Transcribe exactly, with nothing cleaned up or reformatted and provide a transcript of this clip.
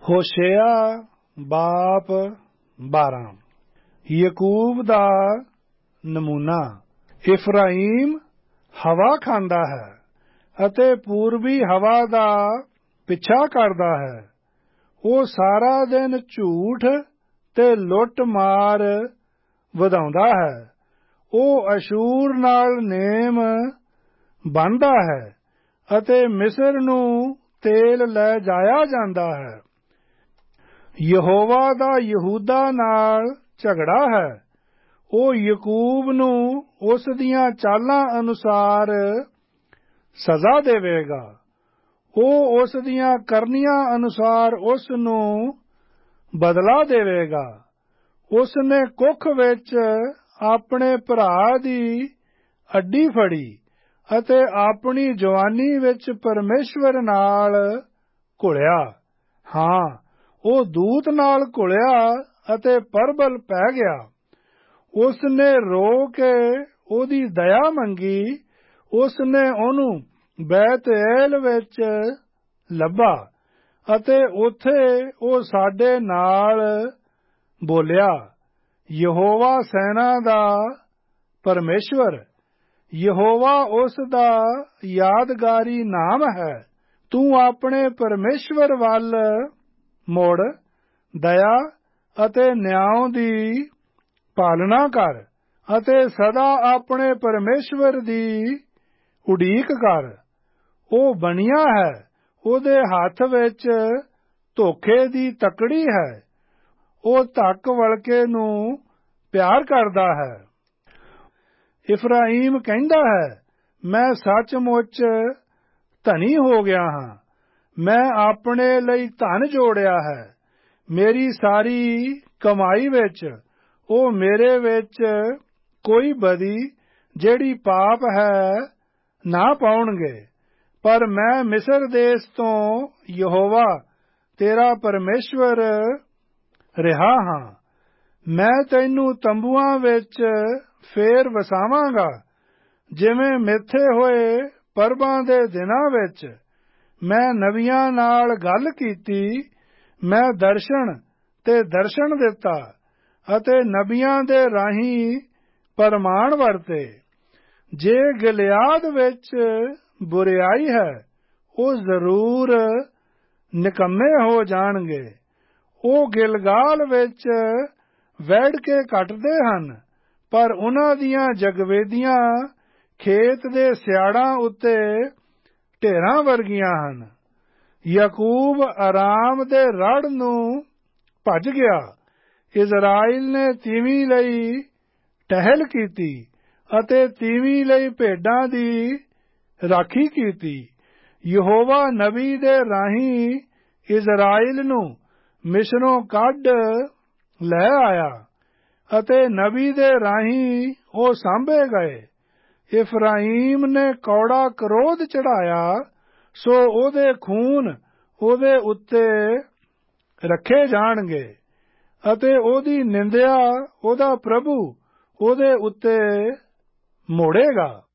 ਹੋਸ਼ਿਆ ਬਾਪ ਬਾਰਾਂ। ਯਕੂਬ ਦਾ ਨਮੂਨਾ। ਇਫਰਾਈਮ ਹਵਾ ਖਾਂਦਾ ਹੈ ਅਤੇ ਪੂਰਬੀ ਹਵਾ ਦਾ ਪਿੱਛਾ ਕਰਦਾ ਹੈ। ਉਹ ਸਾਰਾ ਦਿਨ ਝੂਠ ਤੇ ਲੁੱਟ ਮਾਰ ਵਧਾਉਂਦਾ ਹੈ। ਉਹ ਅਸ਼ੂਰ ਨਾਲ ਨੇਮ ਬੰਨ੍ਹਦਾ ਹੈ ਅਤੇ ਮਿਸਰ ਨੂੰ ਤੇਲ ਲੈ ਜਾਇਆ ਜਾਂਦਾ ਹੈ। ਯਹੋਵਾ ਦਾ ਯਹੂਦਾ ਨਾਲ ਝਗੜਾ ਹੈ। ਉਹ ਯਕੂਬ ਨੂੰ ਉਸ ਦੀਆਂ ਚਾਲਾਂ ਅਨੁਸਾਰ ਸਜ਼ਾ ਦੇਵੇਗਾ। ਉਹ ਉਸ ਦੀਆਂ ਕਰਨੀਆਂ ਅਨੁਸਾਰ ਉਸ ਨੂੰ ਬਦਲਾ ਦੇਵੇਗਾ। ਉਸ ਨੇ ਕੁੱਖ ਵਿੱਚ ਆਪਣੇ ਭਰਾ ਦੀ ਅੱਡੀ ਫੜੀ ਅਤੇ ਆਪਣੀ ਜਵਾਨੀ ਵਿੱਚ ਪਰਮੇਸ਼ਵਰ ਨਾਲ ਘੁਲਿਆ। ਹਾਂ, ਉਹ ਦੂਤ ਨਾਲ ਘੁਲਿਆ ਅਤੇ ਪਰਬਲ ਪੈ ਗਿਆ। ਉਸ ਨੇ ਰੋ ਕੇ ਉਹਦੀ ਦਇਆ ਮੰਗੀ। ਉਸ ਨੇ ਉਹਨੂੰ ਬੈਤਏਲ ਵਿੱਚ ਲੱਭਾ ਅਤੇ ਉੱਥੇ ਉਹ ਸਾਡੇ ਨਾਲ ਬੋਲਿਆ। ਯਹੋਵਾ ਸੈਨਾ ਦਾ ਪਰਮੇਸ਼ਵਰ, ਯਹੋਵਾ ਉਸ ਦਾ ਯਾਦਗਾਰੀ ਨਾਮ ਹੈ। ਤੂੰ ਆਪਣੇ ਪਰਮੇਸ਼ਵਰ ਵੱਲ ਮੁੜ ਦਇਆ ਅਤੇ ਨਿਆਂ ਦੀ ਪਾਲਣਾ ਕਰ ਅਤੇ ਸਦਾ ਆਪਣੇ ਪਰਮੇਸ਼ਵਰ ਦੀ ਉਡੀਕ ਕਰ। ਉਹ ਬਣਿਆ ਹੈ, ਉਹਦੇ ਹੱਥ ਵਿੱਚ ਧੋਖੇ ਦੀ ਤਕੜੀ ਹੈ। ਉਹ ਧੱਕ ਵਲਕੇ ਨੂੰ ਪਿਆਰ ਕਰਦਾ ਹੈ। ਇਫਰਾਈਮ ਕਹਿੰਦਾ ਹੈ, ਮੈਂ ਸੱਚਮੁੱਚ ਧਨੀ ਹੋ ਗਿਆ ਹਾਂ। ਮੈਂ ਆਪਣੇ ਲਈ ਧਨ ਜੋੜਿਆ ਹੈ। ਮੇਰੀ ਸਾਰੀ ਕਮਾਈ ਵਿੱਚ ਉਹ ਮੇਰੇ ਵਿੱਚ ਕੋਈ ਬਦੀ ਜਿਹੜੀ ਪਾਪ ਹੈ ਨਾ ਪਾਉਣਗੇ। ਪਰ ਮੈਂ ਮਿਸਰ ਦੇਸ਼ ਤੋਂ ਯਹੋਵਾ ਤੇਰਾ ਪਰਮੇਸ਼ਵਰ ਰਿਹਾ ਹਾਂ। ਮੈਂ ਤੈਨੂੰ ਤੰਬੂਆਂ ਵਿੱਚ ਫੇਰ ਵਸਾਵਾਂਗਾ, ਜਿਵੇਂ ਮਿੱਥੇ ਹੋਏ ਪਰਬਾਂ ਦੇ ਦਿਨਾਂ ਵਿੱਚ। ਮੈਂ ਨਬੀਆਂ ਨਾਲ ਗੱਲ ਕੀਤੀ। ਮੈਂ ਦਰਸ਼ਨ ਤੇ ਦਰਸ਼ਨ ਦਿੱਤਾ ਅਤੇ ਨਬੀਆਂ ਦੇ ਰਾਹੀਂ ਪ੍ਰਮਾਣ ਵਰਤੇ। ਜੇ ਗਿਲਿਆਦ ਵਿੱਚ ਬੁਰਿਆਈ ਹੈ, ਉਹ ਜ਼ਰੂਰ ਨਿਕੰਮੇ ਹੋ ਜਾਣਗੇ। ਉਹ ਗਿਲਗਾਲ ਵਿੱਚ ਵਹਿੜ ਕੇ ਕੱਟਦੇ ਹਨ, ਪਰ ਉਨ੍ਹਾਂ ਦੀਆਂ ਜਗਵੇਦੀਆਂ ਖੇਤ ਦੇ ਸਿਆੜਾਂ ਉੱਤੇ ਢੇਰਾਂ ਵਰਗੀਆਂ ਹਨ। ਯਕੂਬ ਆਰਾਮ ਦੇ ਰੜ ਨੂੰ ਭੱਜ ਗਿਆ। ਇਜ਼ਰਾਈਲ ਨੇ ਤੀਵੀਂ ਲਈ ਟਹਿਲ ਕੀਤੀ ਅਤੇ ਤੀਵੀਂ ਲਈ ਭੇਡਾਂ ਦੀ ਰਾਖੀ ਕੀਤੀ। ਯਹੋਵਾ ਨਬੀ ਦੇ ਰਾਹੀਂ ਇਜ਼ਰਾਈਲ ਨੂੰ ਮਿਸਰੋਂ ਕੱਢ ਲੈ ਆਇਆ ਅਤੇ ਨਬੀ ਦੇ ਰਾਹੀਂ ਉਹ ਸਾਂਭੇ ਗਏ। ਇਫਰਾਈਮ ਨੇ ਕੌੜਾ ਕਰੋਧ ਚੜ੍ਹਾਇਆ, ਸੋ ਉਹਦੇ ਖੂਨ ਉਹਦੇ ਉੱਤੇ ਰੱਖੇ ਜਾਣਗੇ ਅਤੇ ਉਹਦੀ ਨਿੰਦਿਆ ਉਹਦਾ ਪ੍ਰਭੂ ਉਹਦੇ ਉੱਤੇ ਮੋੜੇਗਾ।